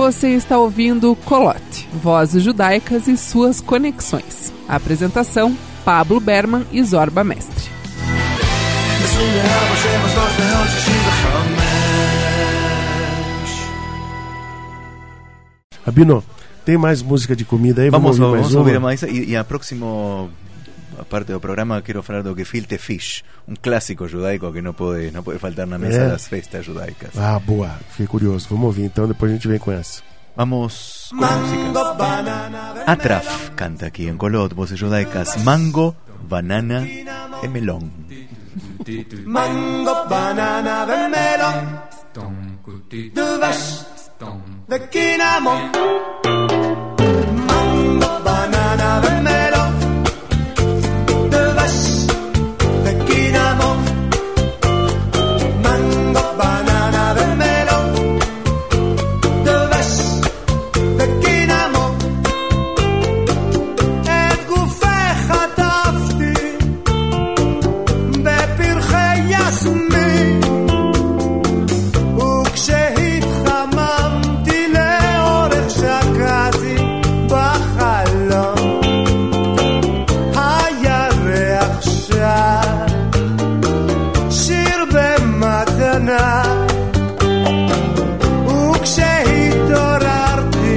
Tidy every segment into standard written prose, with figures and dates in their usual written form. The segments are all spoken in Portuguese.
Você está ouvindo Colote, Vozes Judaicas e suas conexões. Apresentação, Pablo Berman e Zorba Mestre. Rabino, tem mais música de comida aí? Vamos ouvir mais. E a próxima parte do programa quero falar do Gefilte Fish, um clássico judaico que não pode faltar na mesa das festas judaicas. Ah, boa. Fiquei curioso. Vamos ouvir, então depois a gente vem com essa. Vamos com música. Atraf canta aqui em Colot, Vozes Judaicas. Mango, banana e melón. Mango, banana e melón. Duvas de Kinamon. Mango, banana e melón. Duvas de Kinamon. Mango, banana e melón. Duvas de Kinamon. Et gufei חטפתי בפרחי יסמין וכשהתחממתי לאורך שקעתי בחלום היה ריח שד שיר במתנה וכשהתעוררתי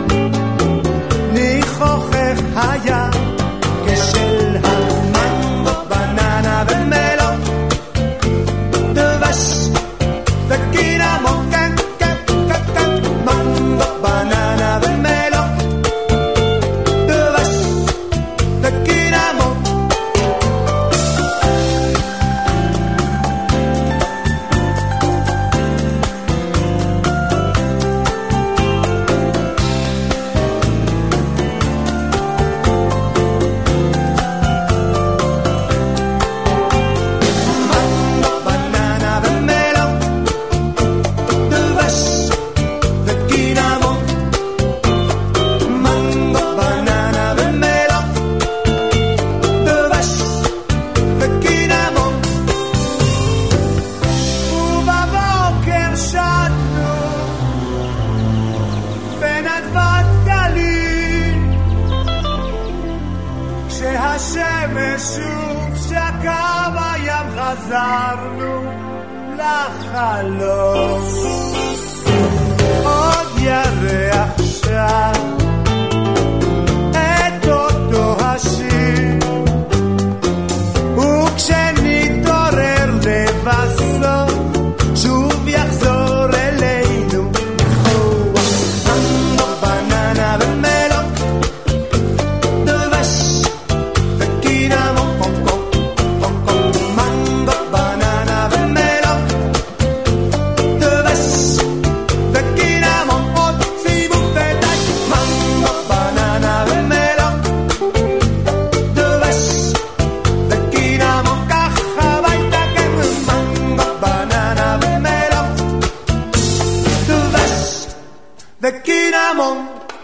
ניחוחך היה כשל המנגו בננה ומלון דבש וקינמון כן כן כן כן מנגו בננה ומלון דבש וקינמון mango, banana ומלון דבש וקינמון mango, banana ומלון דבש וקינמון ובבוקר שטנו בין אדוות גליל כשהשמש שוב שקעה בים חזרנו לחלום עוד ירח שר את אותו השיר וכשנתעורר לבסוף שוב יחזור אלינו ניחוח מנגו בננה ומלון דבש וקינמון קום קום קום קום מנגו בננה ומלון דבש וקינמון עוד סיבוב ודי מנגו בננה ומלון דבש וקינמון קח הביתה כן מנגו בננה ומלון דבש וקינמון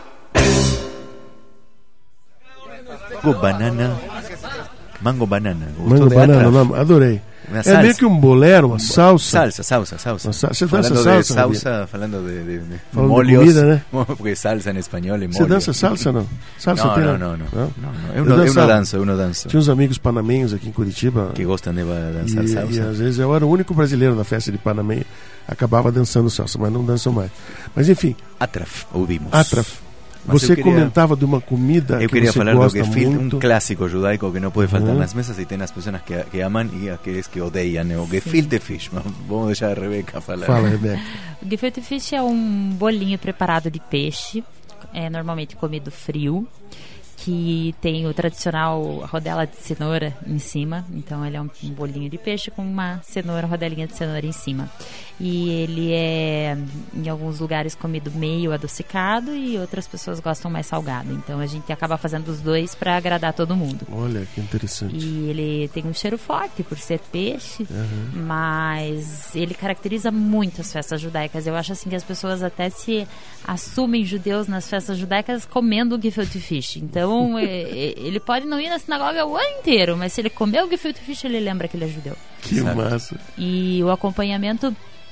Mango banana. Mango banana, não, adorei. Uma É salsa. meio que um bolero, uma salsa. Salsa. Você dança Falando salsa, de salsa, falando de Falando de molhos, comida, né? porque salsa em espanhol e molho. Você dança salsa, não? Salsa Não, tem, não. Eu não danço. Tinha uns amigos panamenhos aqui em Curitiba. Que gostam de dançar E salsa. às vezes eu era o único brasileiro na festa de Panamenho. Acabava dançando salsa, mas não dançam mais. Mas enfim, Atraf, ouvimos. Atraf. Mas Você eu queria- comentava de uma comida Eu que queria você falar do gosta gefilte, muito. um clássico judaico que não pode faltar Uhum. nas mesas e tem as pessoas que amam e aqueles que odeiam. O gefilte fish. Vamos deixar a Rebeca falar. Fala, Rebeca. O gefilte fish é um bolinho preparado de peixe, é normalmente comido frio, que tem o tradicional rodela de cenoura em cima. Então ele é um bolinho de peixe com uma cenoura, rodelinha de cenoura em cima. E ele é, em alguns lugares, comido meio adocicado e outras pessoas gostam mais salgado. Então a gente acaba fazendo os dois para agradar todo mundo. Olha, que interessante. E ele tem um cheiro forte por ser peixe, mas ele caracteriza muito as festas judaicas. Eu acho assim que as pessoas até se assumem judeus nas festas judaicas comendo o gefilte fish. Então ele pode não ir na sinagoga o ano inteiro, mas se ele comer o gefilte fish, ele lembra que ele é judeu. Que massa. E o acompanhamento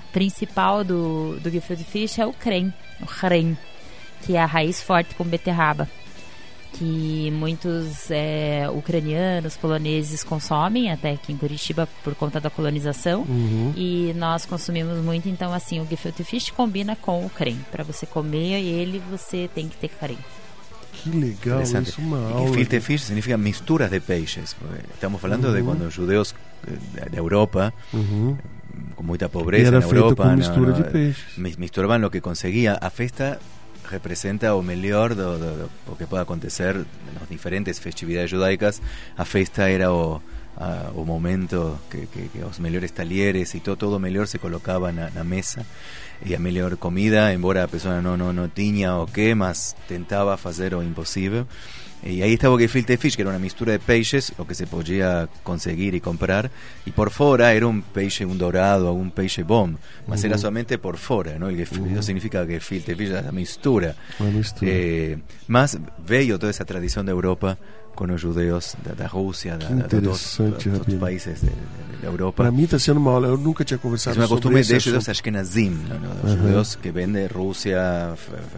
principal do gefilte fish é o creme, que é a raiz forte com beterraba, que muitos ucranianos, poloneses consomem até aqui em Curitiba por conta da colonização. E nós consumimos muito, então assim, o gefilte fish combina com o creme. Para você comer ele, você tem que ter creme. Que legal, isso é uma aula. Gefilte fish significa misturas de peixes. Estamos falando de quando os judeus da Europa, com muita pobreza na Europa, com mistura de peixes. Misturaban lo que conseguía. A festa representa o melhor do que pode acontecer nas diferentes festividades judaicas. A festa era o momento que os melhores talheres e todo o melhor se colocava na mesa, e a melhor comida, embora a pessoa não tinha o que, mas tentava fazer o impossível. E aí estava o gefilte fish, que era uma mistura de peixes, o que se podia conseguir e comprar, e por fora era um peixe, um dourado, algum peixe bom, mas era somente por fora, não? Isso significa gefilte fish, a mistura. Mas veio toda essa tradição da Europa com os judeus da Rússia, dos países da Europa. Para mim está sendo uma aula, eu nunca tinha conversado sobre isso. É uma costume de judeus ashkenazim, os judeus que vêm de Rússia,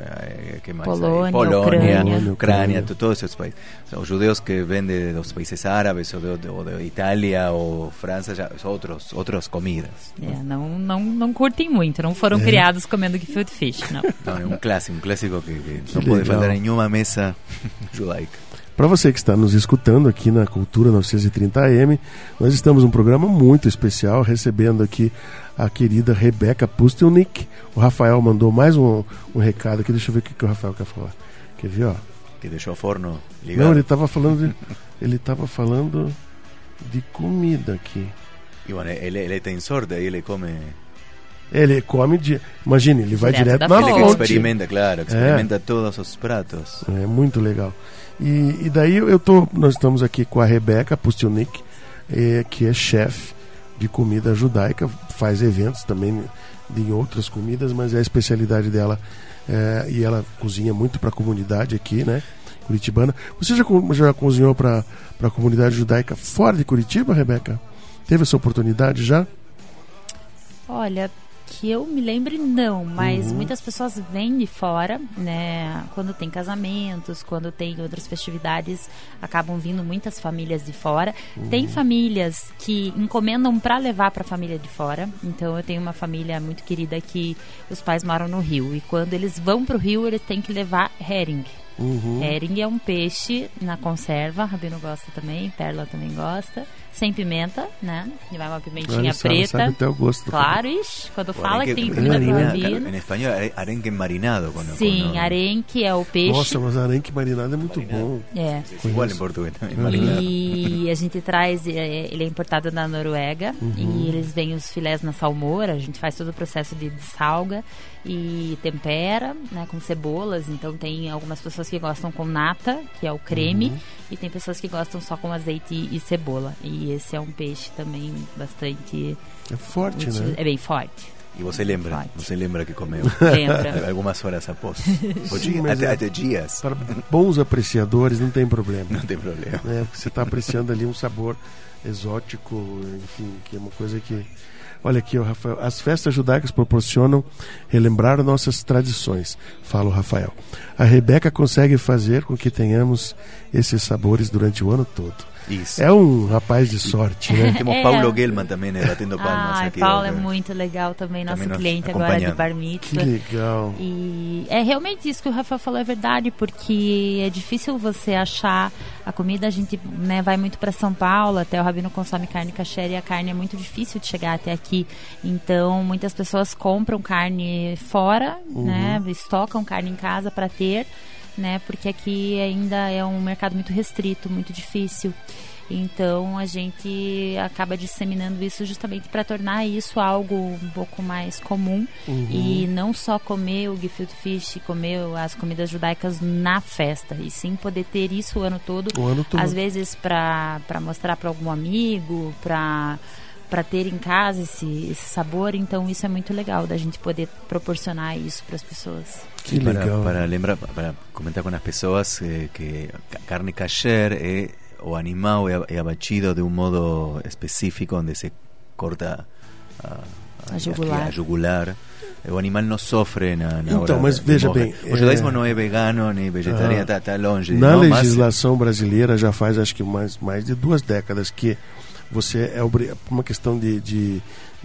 Polônia, Ucrânia, todos esses países. Os judeus que vêm dos países árabes, ou de Itália, ou França, já são outras comidas. Não curtem muito, não foram criados comendo gefilte fish, não. Não, é um clássico que não pode faltar em nenhuma mesa judaica. Para você que está nos escutando aqui na Cultura 930 AM, nós estamos num programa muito especial, recebendo aqui a querida Rebeca Pustelnik. O Rafael mandou mais um recado aqui, deixa eu ver o que o Rafael quer falar. Quer ver, ó? Que deixou o forno ligado. Não, ele estava falando de comida aqui. E bueno, ele tem sorte, aí ele come... Ele come, imagine, ele vai direto na fonte. Ele experimenta todos os pratos. É muito legal. E daí nós estamos aqui com a Rebeca Pustelnik, que é chefe de comida judaica, faz eventos também em outras comidas, mas é a especialidade dela, e ela cozinha muito para a comunidade aqui, né, curitibana. Você já cozinhou para a comunidade judaica fora de Curitiba, Rebeca? Teve essa oportunidade já? Olha, que eu me lembre não, mas muitas pessoas vêm de fora, né? Quando tem casamentos, quando tem outras festividades, acabam vindo muitas famílias de fora. Tem famílias que encomendam para levar para a família de fora. Então eu tenho uma família muito querida que os pais moram no Rio, e quando eles vão para o Rio, eles têm que levar herring. Herring é um peixe na conserva, Rabino gosta também, Perla também gosta, sem pimenta, né? E vai uma pimentinha preta. Sabe até o gosto. Claro, quando fala que tem comida pro Rabino. Em espanhol, arenque marinado. Sim, arenque é o peixe. Nossa, mas arenque marinado é muito bom. É. Igual em português também, marinado. E a gente traz, ele é importado da Noruega, e eles vêm os filés na salmoura, a gente faz todo o processo de salga e tempera, né, com cebolas. Então tem algumas pessoas que gostam com nata, que é o creme, e tem pessoas que gostam só com azeite e cebola. E esse é um peixe também bastante... É forte, né? É bem forte. E você lembra? Você lembra que comeu? Lembra. Algumas horas após. Sim, até dias. Para bons apreciadores não tem problema. Não tem problema. Porque você está apreciando ali um sabor exótico, enfim, que é uma coisa que... Olha aqui, o Rafael. As festas judaicas proporcionam relembrar nossas tradições, fala o Rafael. A Rebeca consegue fazer com que tenhamos esses sabores durante o ano todo. Isso. É um rapaz de sorte, né? Temos Paulo Gelman também, né, batendo palmas aqui. Paulo é muito legal também, nosso cliente agora de Bar Mitzvah. Que legal. E é realmente isso que o Rafael falou, é verdade, porque é difícil você achar a comida. A gente, né, vai muito para São Paulo, até o Rabino consome carne kasher, e a carne é muito difícil de chegar até aqui. Então, muitas pessoas compram carne fora, né, estocam carne em casa para ter, né, porque aqui ainda é um mercado muito restrito, muito difícil. Então a gente acaba disseminando isso justamente para tornar isso algo um pouco mais comum, e não só comer o gefilte fish, comer as comidas judaicas na festa, e sim poder ter isso o ano todo. Às vezes para mostrar para algum amigo, para ter em casa esse sabor. Então isso é muito legal, da gente poder proporcionar isso para as pessoas. Que legal. Para comentar com as pessoas que carne kasher o animal é abatido de um modo específico, onde se corta jugular. a jugular. O animal não sofre na Então, hora mas de veja morrer. bem, O judaísmo não é vegano nem vegetariano, tá longe. Na não, mas legislação brasileira já faz acho que mais de 2 décadas que você é uma questão de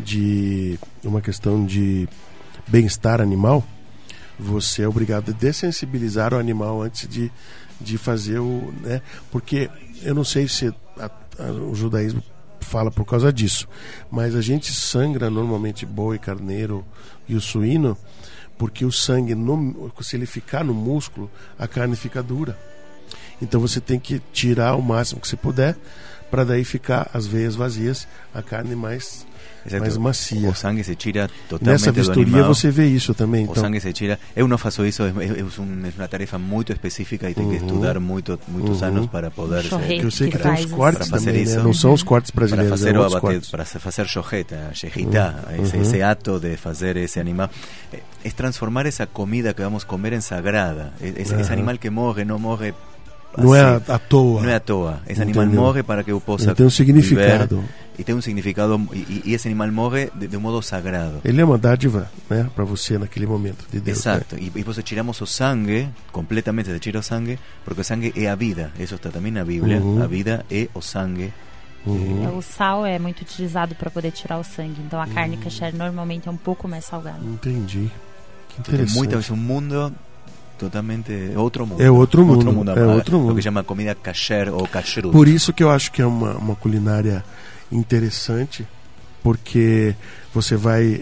uma questão de bem-estar animal, você é obrigado a dessensibilizar o animal antes de fazer o, né? Porque eu não sei se o judaísmo fala por causa disso, mas a gente sangra normalmente boi, carneiro e o suíno porque o sangue, se ele ficar no músculo, a carne fica dura. Então você tem que tirar o máximo que você puder para daí ficar as veias vazias, a carne mais macia. O sangue se tira totalmente. Nessa vistoria você vê isso também. O então. sangue se tira. Eu não faço isso, é uma tarefa muito específica e tem que estudar muitos anos para poder Que eu sei que tem faz os cortes para fazer também, isso. né? Não são os cortes brasileiros, para fazer shojeta, esse ato de fazer esse animal, é transformar essa comida que vamos comer em sagrada. Esse animal que morre, não morre. Não é à toa. Não é à toa. Esse animal morre para que eu possa tem um significado. E tem um significado, e esse animal morre de um modo sagrado. Ele é uma dádiva, né, para você naquele momento de Deus. Exato. Né? E você tiramos o sangue, completamente se tira o sangue, porque o sangue é a vida. Isso está também na Bíblia. A vida é o sangue. O sal é muito utilizado para poder tirar o sangue. Então a carne kasher normalmente é um pouco mais salgada. Entendi. Que interessante. É um mundo totalmente outro mundo. É outro mundo. É outro mundo. O que chama comida kasher ou kashrut. Por isso que eu acho que é uma culinária interessante, porque você vai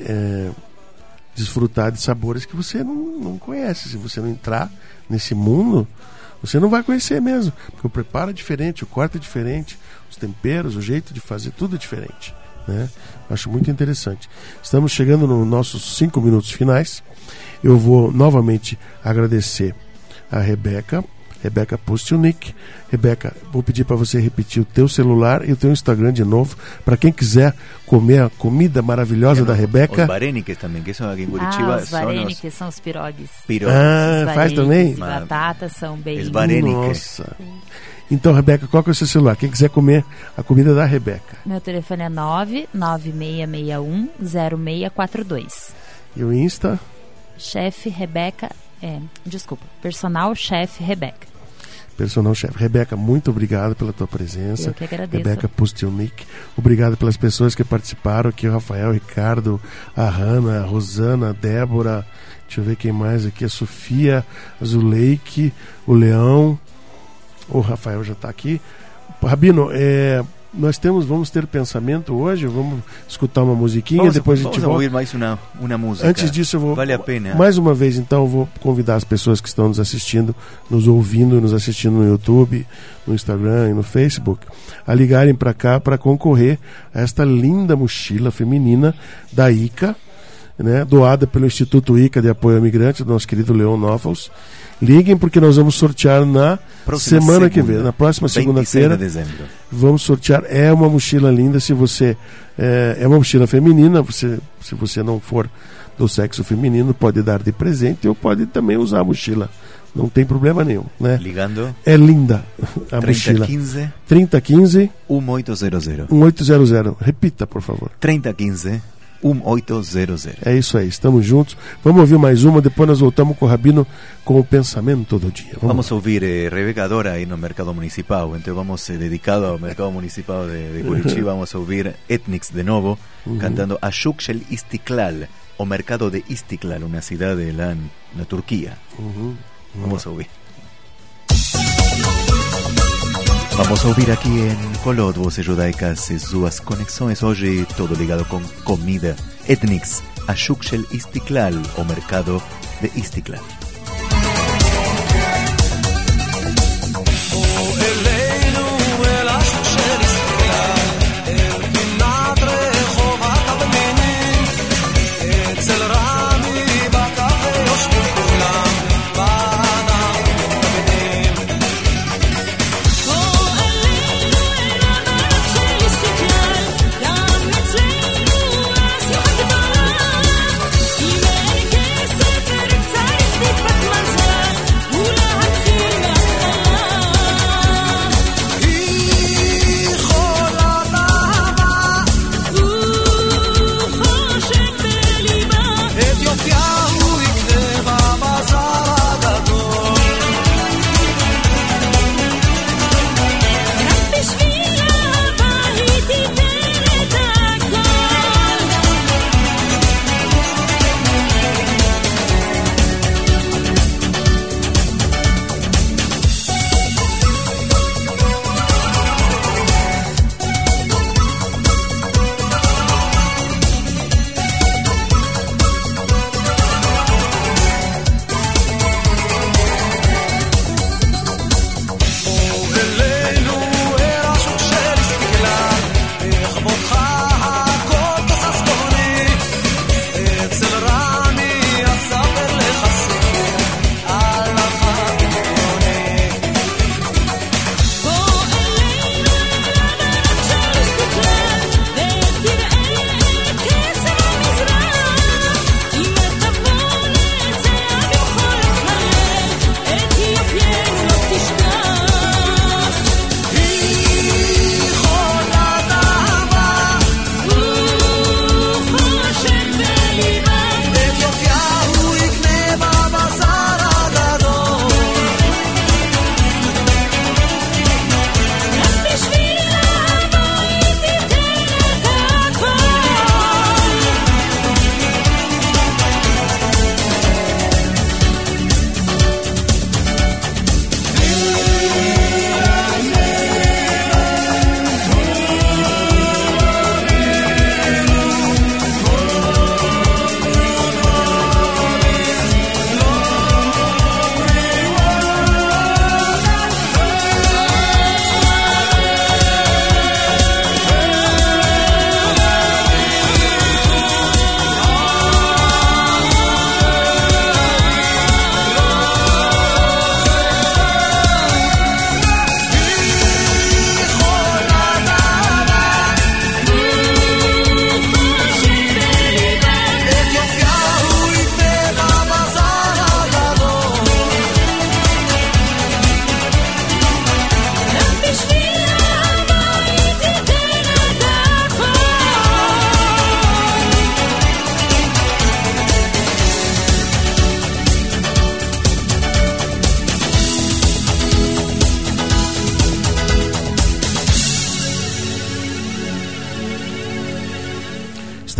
desfrutar de sabores que você não conhece. Se você não entrar nesse mundo, você não vai conhecer mesmo, porque o preparo é diferente, o corte é diferente, os temperos, o jeito de fazer, tudo é diferente, né? Acho muito interessante. Estamos chegando nos nossos 5 minutos finais. Eu vou novamente agradecer a Rebeca Pustilnik. Rebeca, vou pedir para você repetir o teu celular e o teu Instagram de novo, para quem quiser comer a comida maravilhosa da Rebeca. Os vareniques também, que são aqui em Curitiba. Os vareniques são os pirogues. Faz também? Batatas são bem... Nossa. Então, Rebeca, qual que é o seu celular? Quem quiser comer a comida da Rebeca. Meu telefone é 996610642. E o Insta? Chefe Rebeca, personal chefe Rebeca. Personal chefe. Rebeca, muito obrigado pela tua presença. Eu que agradeço. Rebeca Pustilnik. Obrigado pelas pessoas que participaram aqui, o Rafael, o Ricardo, a Hanna, a Rosana, a Débora, deixa eu ver quem mais aqui, a Sofia, a Zuleike, o Leão, o Rafael já está aqui. Rabino, vamos ter pensamento hoje, vamos escutar uma musiquinha, depois a gente volta. Vamos ouvir mais uma música. Antes disso, eu vou, vale a pena. Mais uma vez, então, eu vou convidar as pessoas que estão nos assistindo, nos ouvindo, nos assistindo no YouTube, no Instagram e no Facebook, a ligarem para cá para concorrer a esta linda mochila feminina da ICA, né, doada pelo Instituto ICA de Apoio ao Imigrante, do nosso querido Leon Noffels. Liguem, porque nós vamos sortear na semana que vem, na próxima segunda-feira. Vamos sortear. É uma mochila linda. Se você é uma mochila feminina, se você não for do sexo feminino, pode dar de presente ou pode também usar a mochila. Não tem problema nenhum, né? Ligando. É linda a mochila. 3015 1800. 1800. Repita, por favor. 3015 1800. É isso aí, estamos juntos. Vamos ouvir mais uma, depois nós voltamos com o Rabino com o pensamento do dia. Vamos ouvir Rebeca Dora aí no Mercado Municipal. Então vamos dedicado ao Mercado Municipal de Curitiba. Vamos ouvir Ethnix de novo, cantando Ashuk Shel Istiklal, o Mercado de Istiklal, uma cidade lá na Turquia. Vamos a ouvir. Vamos a ouvir aqui em Kolot, Voces Judaicas e suas conexões. Hoje todo ligado com comida. Ethnix, Ashuk Shel Istiklal, o Mercado de Istiklal. Thank you.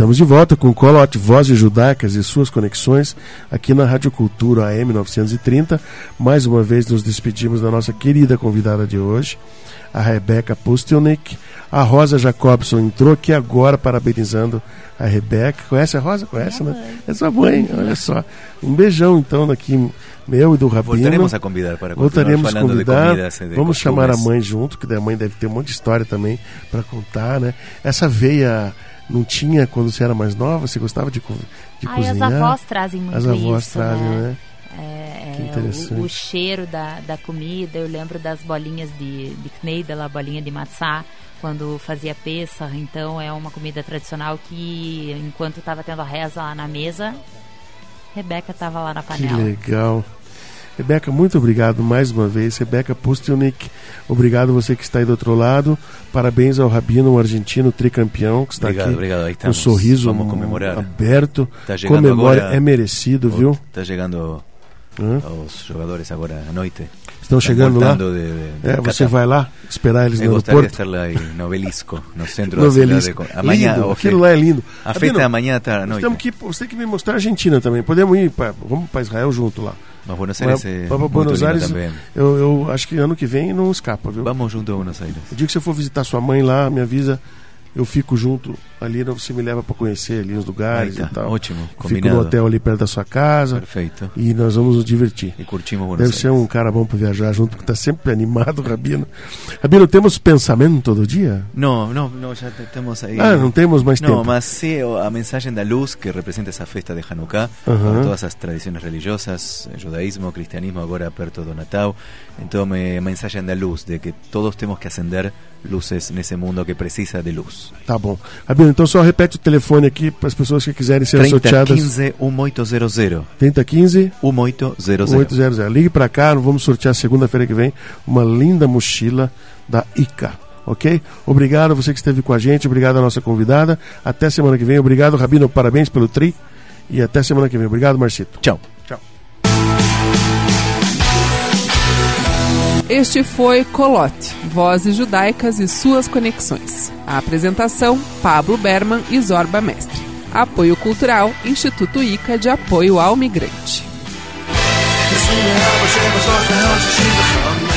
Estamos de volta com Colote, Vozes Judaicas e suas conexões, aqui na Rádio Cultura AM 930. Mais uma vez nos despedimos da nossa querida convidada de hoje, a Rebeca Pustelnik. A Rosa Jacobson entrou aqui agora parabenizando a Rebeca. Conhece a Rosa? Conhece, né? É sua mãe, olha só. Um beijão então aqui, meu e do Rabino. Voltaremos a convidar para continuar falando de comidas. Vamos chamar a mãe junto, que a mãe deve ter um monte de história também para contar, né? Essa veia não tinha quando você era mais nova? Você gostava de cozinhar? As avós trazem muito isso. As avós trazem, né? É, que interessante. O cheiro da comida. Eu lembro das bolinhas de kneidel, a bolinha de matzá, quando fazia Pessah. Então é uma comida tradicional que, enquanto estava tendo a reza lá na mesa, Rebeca estava lá na panela. Que legal. Rebeca, muito obrigado mais uma vez. Rebeca Pustelnik, obrigado você que está aí do outro lado. Parabéns ao Rabino, um argentino tricampeão, que está aqui com um sorriso aberto. Tá Comemore, agora, é merecido, viu? Está chegando os jogadores agora à noite. Estão chegando lá? Você vai lá esperar eles no aeroporto? Eu gostaria de estar lá no Obelisco, no centro da cidade. Amanhã, aquilo lá é lindo. A festa da manhã está à noite. Você tem que me mostrar a Argentina também. Podemos ir, vamos para Israel junto lá. Mas Buenos Aires é para Buenos Aires também. Eu acho que ano que vem não escapa, viu? Vamos junto a Buenos Aires. O dia que você for visitar sua mãe lá, me avisa. Eu fico junto ali, você me leva para conhecer ali os lugares e tal. Ótimo, combinado. Fico no hotel ali perto da sua casa. Perfeito. E nós vamos nos divertir. E curtimos Buenos Deve Aires. ser um cara bom para viajar junto, que está sempre animado, Rabino. Rabino, temos pensamento do dia? Não, já temos aí. Não temos mais tempo. Não, mas sim, a mensagem da luz que representa essa festa de Hanukkah, com todas as tradições religiosas, judaísmo, cristianismo, agora perto do Natal. Então, a mensagem da luz, de que todos temos que acender luzes nesse mundo que precisa de luz. Tá bom. Rabino, então só repete o telefone aqui para as pessoas que quiserem ser sorteadas. 3015-1800. 3015-1800. Ligue para cá, vamos sortear segunda-feira que vem uma linda mochila da ICA. Ok? Obrigado a você que esteve com a gente, obrigado à nossa convidada. Até semana que vem. Obrigado, Rabino, parabéns pelo tri. E até semana que vem. Obrigado, Marcito. Tchau. Este foi Colote, Vozes Judaicas e suas conexões. A apresentação, Pablo Berman e Zorba Mestre. Apoio Cultural, Instituto ICA de Apoio ao Migrante.